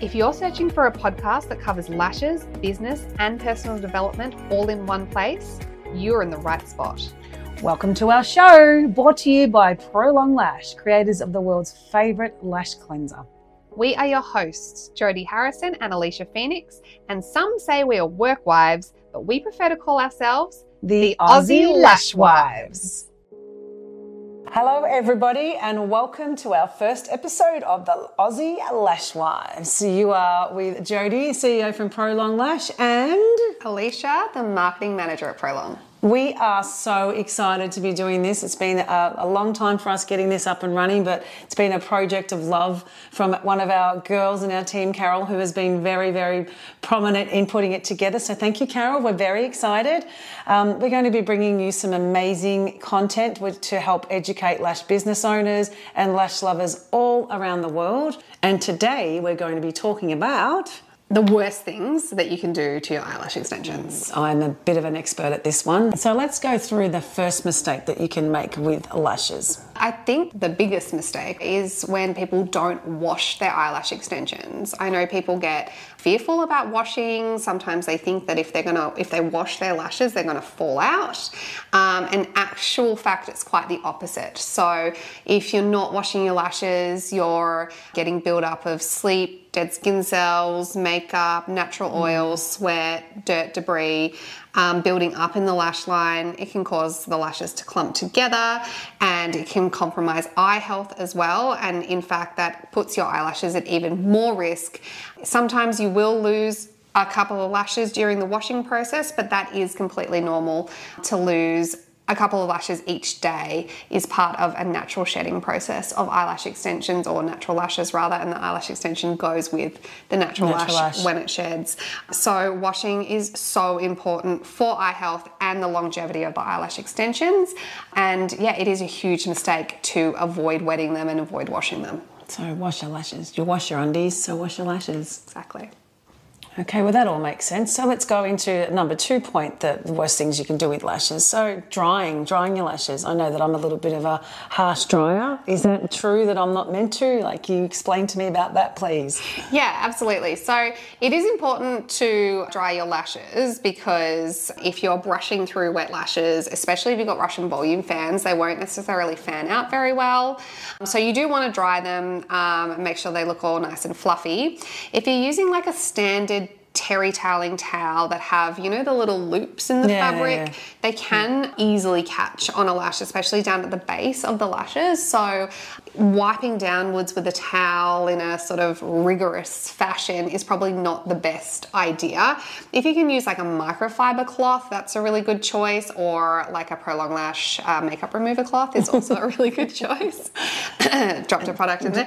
If you're searching for a podcast that covers lashes, business, and personal development all in one place, you're in the right spot. Welcome to our show, brought to you by Prolong Lash, creators of the world's favourite lash cleanser. We are your hosts, Jodie Harrison and Alicia Phoenix, and some say we are work wives, but we prefer to call ourselves the Aussie Lash Wives. Hello, everybody, and welcome to our first episode of the Aussie Lash Wives. You are with Jodie, CEO from Prolong Lash, and Alicia, the marketing manager at Prolong. We are so excited to be doing this. It's been a long time for us getting this up and running, but it's been a project of love from one of our girls in our team, Carol, who has been very, very prominent in putting it together. So thank you, Carol. We're very excited. We're going to be bringing you some amazing content to help educate lash business owners and lash lovers all around the world. And today we're going to be talking about the worst things that you can do to your eyelash extensions. I'm a bit of an expert at this one. So let's go through the first mistake that you can make with lashes. I think the biggest mistake is when people don't wash their eyelash extensions. I know people get fearful about washing. Sometimes they think that if they wash their lashes, they're gonna fall out. In actual fact, it's quite the opposite. So if you're not washing your lashes, you're getting buildup of sleep, dead skin cells, makeup, natural oils, sweat, dirt, debris, building up in the lash line. It can cause the lashes to clump together and it can compromise eye health as well. And in fact, that puts your eyelashes at even more risk. Sometimes you will lose a couple of lashes during the washing process, but that is completely normal. To lose a couple of lashes each day is part of a natural shedding process of eyelash extensions, or natural lashes rather, and the eyelash extension goes with the natural lash when it sheds. So washing is so important for eye health and the longevity of the eyelash extensions. And yeah, it is a huge mistake to avoid wetting them and avoid washing them. So wash your lashes. You wash your undies, so wash your lashes. Exactly. Okay, well that all makes sense. So let's go into number 2 point, the worst things you can do with lashes. So drying your lashes. I know that I'm a little bit of a harsh dryer. Is that true that I'm not meant to? Like, you explain to me about that, please. Yeah, absolutely. So it is important to dry your lashes, because if you're brushing through wet lashes, especially if you've got Russian volume fans, they won't necessarily fan out very well. So you do want to dry them and make sure they look all nice and fluffy. If you're using like a standard terry toweling towel that have, the little loops in the fabric, they can easily catch on a lash, especially down at the base of the lashes. So wiping downwards with a towel in a sort of rigorous fashion is probably not the best idea. If you can use like a microfiber cloth, that's a really good choice, or like a Prolong Lash makeup remover cloth is also a really good choice. Dropped a product in there.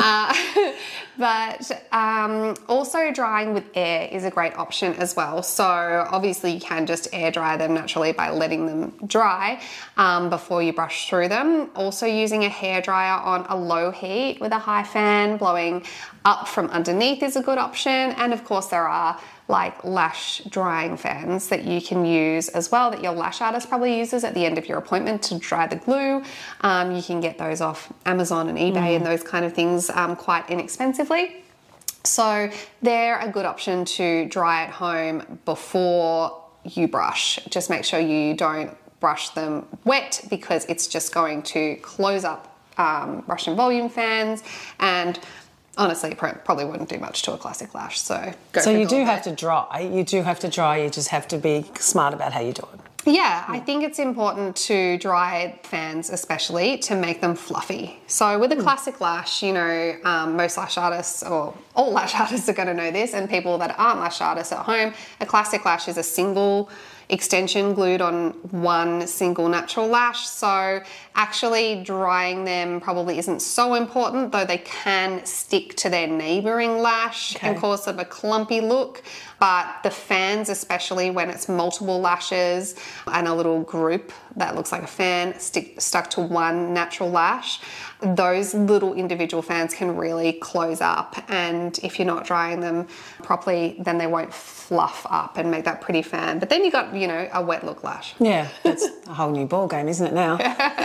But also drying with air is a great option as well. So obviously you can just air dry them naturally by letting them dry before you brush through them. Also using a hairdryer on a low heat with a high fan blowing up from underneath is a good option. And of course there are like lash drying fans that you can use as well, that your lash artist probably uses at the end of your appointment to dry the glue. You can get those off Amazon and eBay and those kind of things quite inexpensively. So they're a good option to dry at home before you brush. Just make sure you don't brush them wet, because it's just going to close up Russian volume fans, and honestly, probably wouldn't do much to a classic lash. So you do have to dry. You do have to dry. You just have to be smart about how you do it. Yeah, I think it's important to dry fans especially to make them fluffy. So with a classic lash, most lash artists, or all lash artists, are going to know this, and people that aren't lash artists at home, a classic lash is a single extension glued on one single natural lash. So actually drying them probably isn't so important, though they can stick to their neighbouring lash and cause sort of a clumpy look. But the fans, especially when it's multiple lashes and a little group that looks like a fan stuck to one natural lash, those little individual fans can really close up, and if you're not drying them properly, then they won't fluff up and make that pretty fan. But then you got, a wet look lash. Yeah, that's a whole new ball game, isn't it now?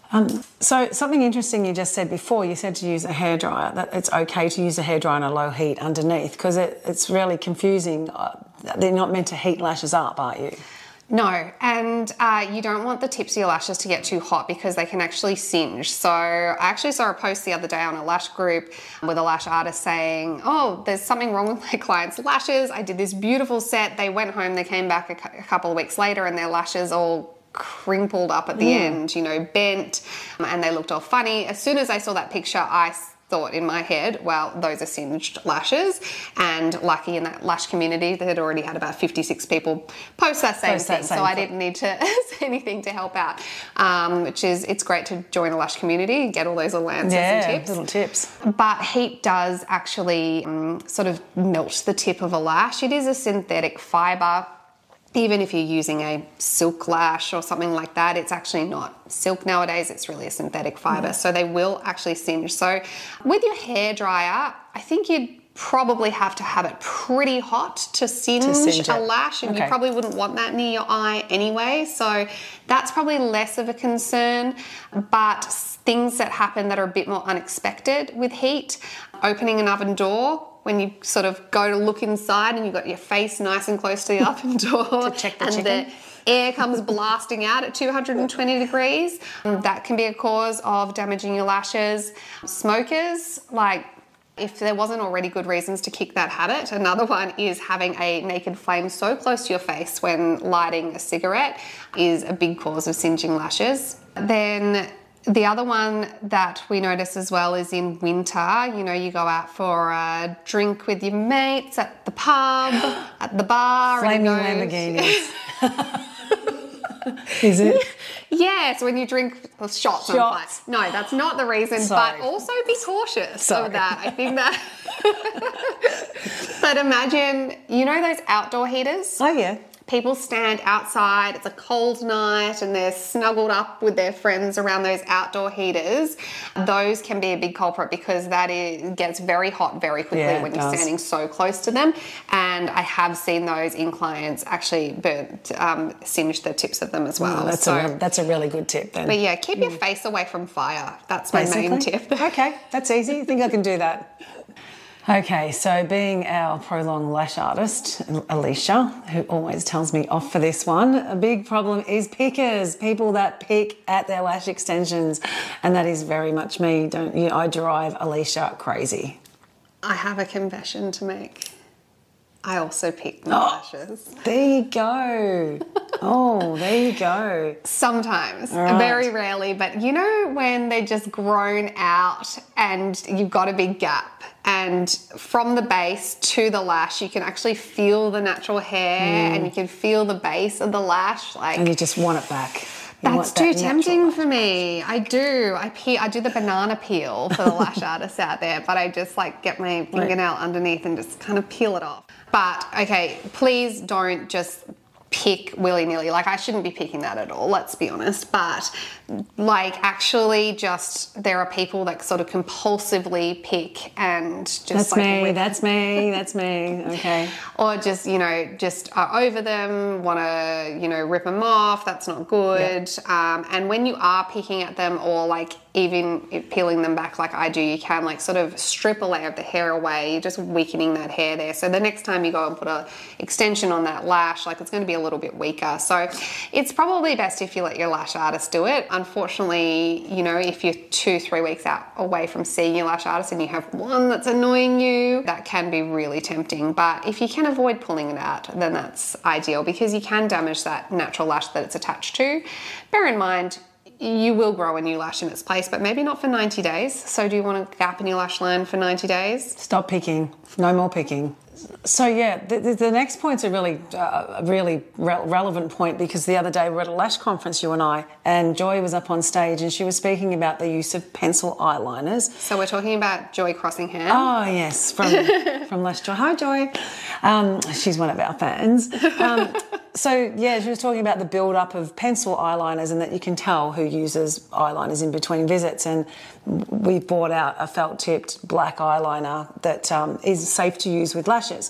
So something interesting you just said before, you said to use a hairdryer, that it's okay to use a hairdryer on a low heat underneath, because it's really confusing. They're not meant to heat lashes up, are you? No, and you don't want the tips of your lashes to get too hot because they can actually singe. So I actually saw a post the other day on a lash group with a lash artist saying, oh, there's something wrong with my client's lashes. I did this beautiful set. They went home, they came back a couple of weeks later and their lashes all crinkled up at the end, bent, and they looked all funny. As soon as I saw that picture, I thought in my head, well, those are singed lashes. And lucky in that lash community, they had already had about 56 people post that same thing. So I didn't need to say anything to help out, it's great to join a lash community and get all those little answers and tips. Little tips. But heat does actually sort of melt the tip of a lash. It is a synthetic fibre. Even if you're using a silk lash or something like that, it's actually not silk nowadays, it's really a synthetic fibre. So they will actually singe. So with your hairdryer, I think you'd probably have to have it pretty hot to singe a lash, and you probably wouldn't want that near your eye anyway. So that's probably less of a concern. But things that happen that are a bit more unexpected with heat, opening an oven door, when you sort of go to look inside and you've got your face nice and close to the oven door to check the and chicken. the air comes blasting out at 220 degrees, that can be a cause of damaging your lashes. Smokers, if there wasn't already good reasons to kick that habit, another one is having a naked flame so close to your face when lighting a cigarette is a big cause of singeing lashes. Then the other one that we notice as well is in winter. You go out for a drink with your mates at the pub, at the bar. Flaming Lamborghinis. Is it? Yes, when you drink shots. No, that's not the reason. Sorry. But also be cautious of that. I think that. But imagine, those outdoor heaters? Oh, yeah. People stand outside, it's a cold night and they're snuggled up with their friends around those outdoor heaters. Those can be a big culprit because gets very hot very quickly when you're standing so close to them. And I have seen those in clients actually singe the tips of them as well. That's a really good tip then. But yeah, keep your face away from fire. That's my main tip. Okay, that's easy. I think I can do that. Okay, so being our prolonged lash artist, Alicia, who always tells me off for this one, a big problem is pickers, people that pick at their lash extensions, and that is very much me. I drive Alicia crazy. I have a confession to make. I also pick my lashes. There you go. There you go. Sometimes, right. Very rarely, but when they're just grown out and you've got a big gap, and from the base to the lash, you can actually feel the natural hair and you can feel the base of the lash. And you just want it back. That's too tempting for me. I do. I do the banana peel for the lash artists out there, but I just get my fingernail underneath and just kind of peel it off. But okay, please don't just pick willy-nilly. I shouldn't be picking that at all, let's be honest. But actually just there are people that sort of compulsively pick and just that's me. Okay. Or just are over them, want to, rip them off. That's not good. Yep. And when you are picking at them or even peeling them back like I do, you can sort of strip a layer of the hair away. You're just weakening that hair there. So the next time you go and put a extension on that lash, it's going to be a little bit weaker. So it's probably best if you let your lash artist do it. Unfortunately, if you're 2-3 weeks away from seeing your lash artist and you have one that's annoying you, that can be really tempting. But if you can avoid pulling it out, then that's ideal because you can damage that natural lash that it's attached to. Bear in mind, you will grow a new lash in its place, but maybe not for 90 days. So do you want a gap in your lash line for 90 days? Stop picking. No more picking. So yeah, the next point's a really relevant point because the other day we were at a lash conference, you and I, and Joy was up on stage and she was speaking about the use of pencil eyeliners. So we're talking about Joy Crossingham. Oh yes, from Lash Joy. Hi Joy. She's one of our fans. So, yeah, she was talking about the build-up of pencil eyeliners and that you can tell who uses eyeliners in between visits. And we bought out a felt-tipped black eyeliner that is safe to use with lashes.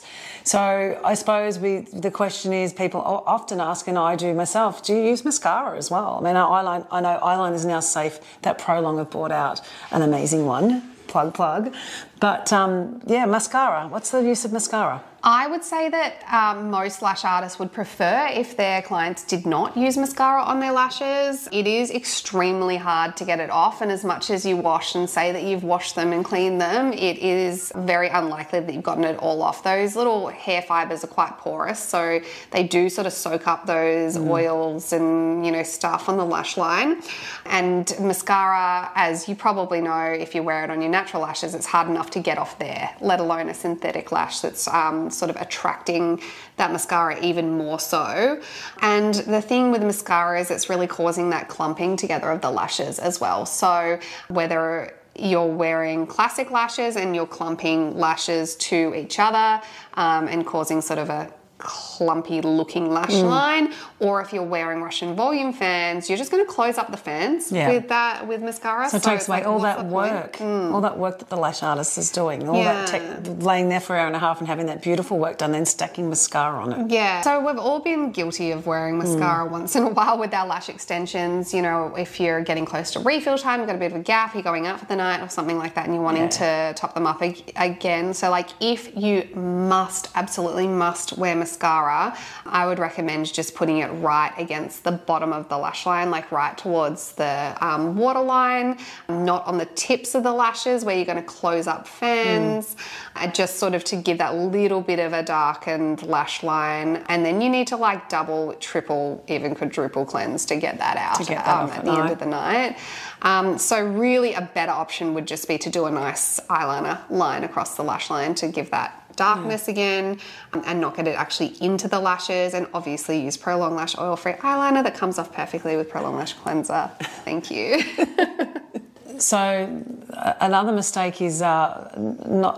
So I suppose the question is, people often ask, and I do myself, do you use mascara as well? I mean, I know eyeliner is now safe. That Prolong have brought out an amazing one. Plug. But, mascara. What's the use of mascara? I would say that most lash artists would prefer if their clients did not use mascara on their lashes. It is extremely hard to get it off, and as much as you wash and say that you've washed them and cleaned them, it is very unlikely that you've gotten it all off. Those little hair fibers are quite porous, so they do sort of soak up those oils and, stuff on the lash line. And mascara, as you probably know, if you wear it on your natural lashes, it's hard enough to get off there, let alone a synthetic lash that's sort of attracting that mascara even more so. And the thing with mascara is it's really causing that clumping together of the lashes as well. So whether you're wearing classic lashes and you're clumping lashes to each other and causing sort of a clumpy looking lash line, or if you're wearing Russian volume fans, you're just going to close up the fans with mascara. So it takes away all that work, all that work that the lash artist is doing, all that laying there for an hour and a half and having that beautiful work done, then stacking mascara on it. Yeah. So we've all been guilty of wearing mascara once in a while with our lash extensions. If you're getting close to refill time, you've got a bit of a gap, you're going out for the night or something like that, and you're wanting to top them up again. So if you absolutely must wear mascara, I would recommend just putting it right against the bottom of the lash line, right towards the waterline, not on the tips of the lashes where you're going to close up fans, just sort of to give that little bit of a darkened lash line. And then you need to double, triple, even quadruple cleanse to get that out at the end of the night. So really a better option would just be to do a nice eyeliner line across the lash line to give that darkness again and not get it actually into the lashes, and obviously use Prolong Lash oil-free eyeliner that comes off perfectly with Prolong Lash cleanser. Thank you. So another mistake is not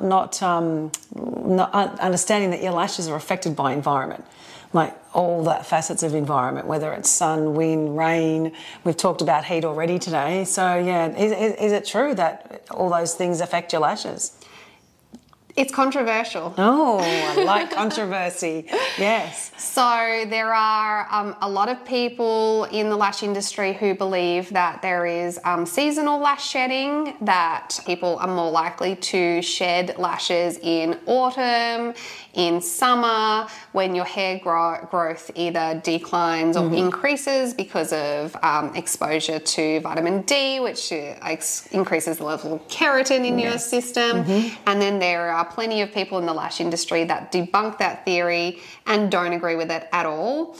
understanding that your lashes are affected by environment, all that facets of environment, whether it's sun, wind, rain. We've talked about heat already today. So is it true that all those things affect your lashes? It's controversial. Oh, I like controversy. Yes. So there are a lot of people in the lash industry who believe that there is seasonal lash shedding, that people are more likely to shed lashes in autumn, in summer, when your hair growth either declines or increases because of exposure to vitamin D, which increases the level of keratin in your system. And then there are plenty of people in the lash industry that debunk that theory and don't agree with it at all.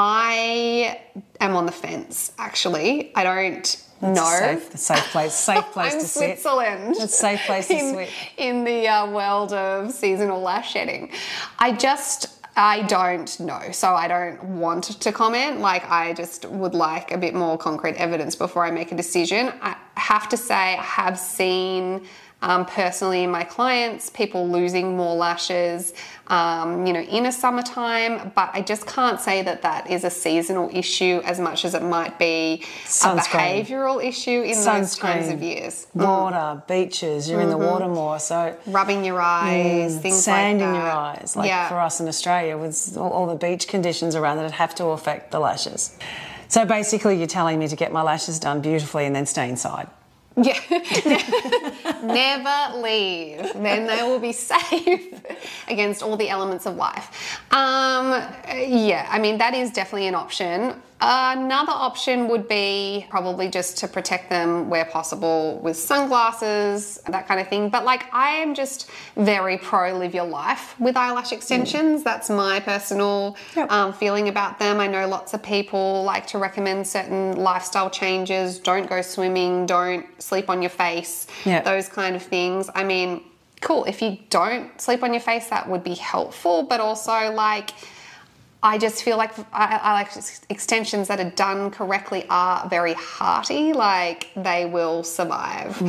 I am on the fence, actually. I don't know. Safe place to sit. Switzerland. It's a safe place to sit. In the world of seasonal lash shedding. I don't know, so I don't want to comment. I just would like a bit more concrete evidence before I make a decision. I have to say I have seen personally in my clients, people losing more lashes, in a summertime, but I just can't say that is a seasonal issue as much as it might be a behavioural issue in those times of years. Water, beaches, you're in the water more, so... Rubbing your eyes, things sand like that. in your eyes, for us in Australia, with all the beach conditions around that have to affect the lashes. So basically you're telling me to get my lashes done beautifully and then stay inside. Yeah. Never leave. Then they will be safe against all the elements of life. That is definitely an option. Another option would be probably just to protect them where possible with sunglasses, that kind of thing. But I am just very pro live your life with eyelash extensions. That's my personal feeling about them. I know lots of people like to recommend certain lifestyle changes. Don't go swimming, don't sleep on your face, those kind of things. I mean, cool. If you don't sleep on your face, that would be helpful. But also I just feel like eyelash extensions that are done correctly are very hearty, like they will survive.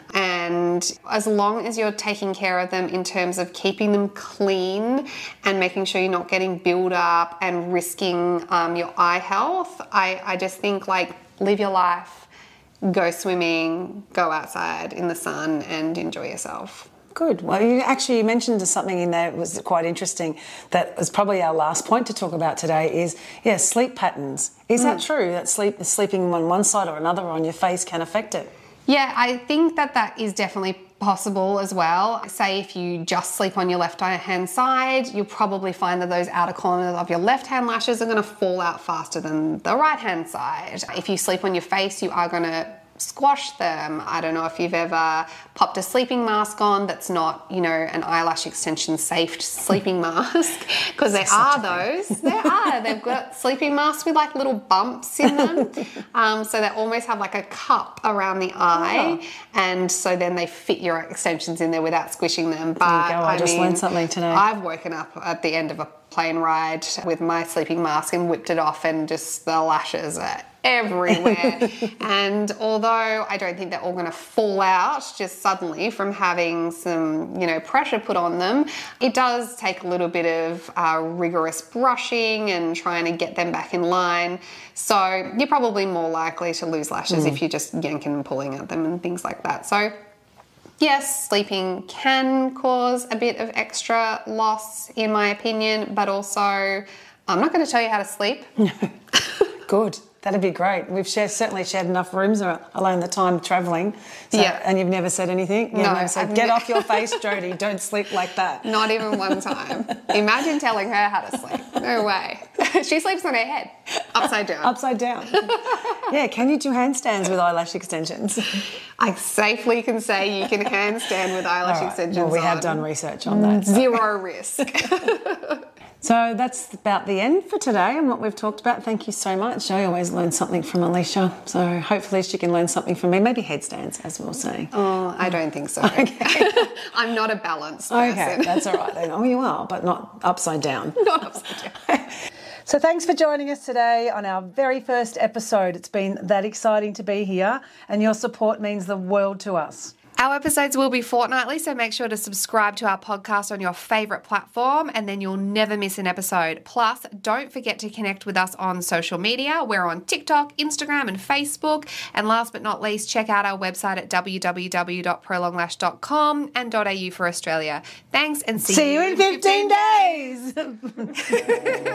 And as long as you're taking care of them in terms of keeping them clean and making sure you're not getting build up and risking your eye health, I just think like live your life, go swimming, go outside in the sun and enjoy yourself. Good. Well, you mentioned something in there that was quite interesting that was probably our last point to talk about today is, sleep patterns. Is that true, that sleeping on one side or another on your face can affect it? Yeah, I think that is definitely possible as well. Say if you just sleep on your left-hand side, you'll probably find that those outer corners of your left-hand lashes are going to fall out faster than the right-hand side. If you sleep on your face, you are going to squash them. I don't know if you've ever popped a sleeping mask on that's not, an eyelash extension safe sleeping mask, because there are those. They've got sleeping masks with like little bumps in them. So they almost have like a cup around the eye. And so then they fit your extensions in there without squishing them. But there you go. I just learned something today. I've woken up at the end of a plane ride with my sleeping mask and whipped it off, and just the lashes are everywhere. And although I don't think they're all going to fall out just suddenly from having some, pressure put on them, it does take a little bit of rigorous brushing and trying to get them back in line. So you're probably more likely to lose lashes if you're just yanking and pulling at them and things like that. So yes, sleeping can cause a bit of extra loss, in my opinion, but also I'm not going to tell you how to sleep. Good. That'd be great. We've certainly shared enough rooms alone the time travelling. So, yeah. And you've never said anything? No. Never said, get off your face, Jodie. Don't sleep like that. Not even one time. Imagine telling her how to sleep. No way. She sleeps on her head. Upside down. Upside down. Yeah, can you do handstands with eyelash extensions? I safely can say you can handstand with eyelash extensions on. Well, we have done research on that. Zero risk. So that's about the end for today and what we've talked about. Thank you so much. I always learn something from Alicia. So hopefully she can learn something from me. Maybe headstands, as we were saying. Oh, I don't think so. Okay. I'm not a balanced person. Okay, that's all right then. Oh, you are, but not upside down. Not upside down. So thanks for joining us today on our very first episode. It's been that exciting to be here, and your support means the world to us. Our episodes will be fortnightly, so make sure to subscribe to our podcast on your favourite platform, and then you'll never miss an episode. Plus, don't forget to connect with us on social media. We're on TikTok, Instagram and Facebook. And last but not least, check out our website at www.prolonglash.com and .au for Australia. Thanks, and see you in 15 days.